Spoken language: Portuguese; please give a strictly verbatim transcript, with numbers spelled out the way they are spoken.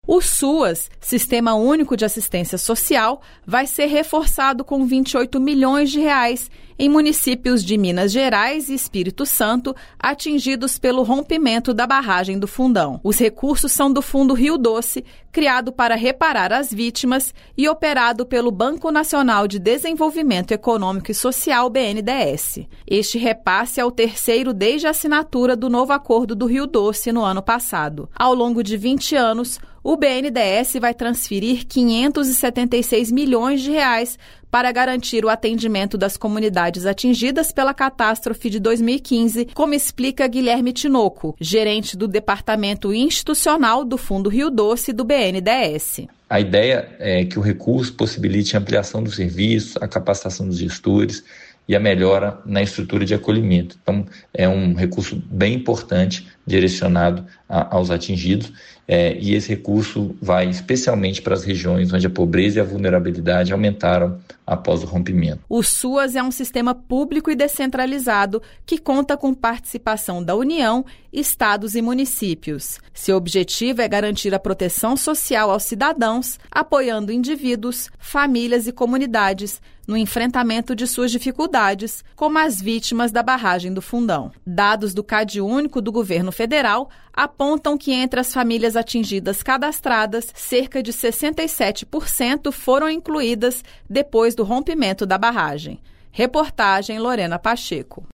O SUAS, Sistema Único de Assistência Social, vai ser reforçado com vinte e oito milhões de reais em municípios de Minas Gerais e Espírito Santo atingidos pelo rompimento da barragem do Fundão. Os recursos são do Fundo Rio Doce, criado para reparar as vítimas e operado pelo Banco Nacional de Desenvolvimento Econômico e Social, B N D E S. Este repasse é o terceiro desde a assinatura do novo acordo do Rio Doce no ano passado. Ao longo de vinte anos, o B N D E S vai transferir quinhentos e setenta e seis milhões de reais para garantir o atendimento das comunidades atingidas pela catástrofe de dois mil e quinze, como explica Guilherme Tinoco, gerente do Departamento Institucional do Fundo Rio Doce do B N D E S. A ideia é que o recurso possibilite a ampliação dos serviços, a capacitação dos gestores e a melhora na estrutura de acolhimento. Então, é um recurso bem importante direcionado a, aos atingidos, é, e esse recurso vai especialmente para as regiões onde a pobreza e a vulnerabilidade aumentaram após o rompimento. O SUAS é um sistema público e descentralizado que conta com participação da União, estados e municípios. Seu objetivo é garantir a proteção social aos cidadãos, apoiando indivíduos, famílias e comunidades no enfrentamento de suas dificuldades, como as vítimas da barragem do Fundão. Dados do CadÚnico do governo federal apontam que entre as famílias atingidas cadastradas, cerca de sessenta e sete por cento foram incluídas depois do rompimento da barragem. Reportagem Lorena Pacheco.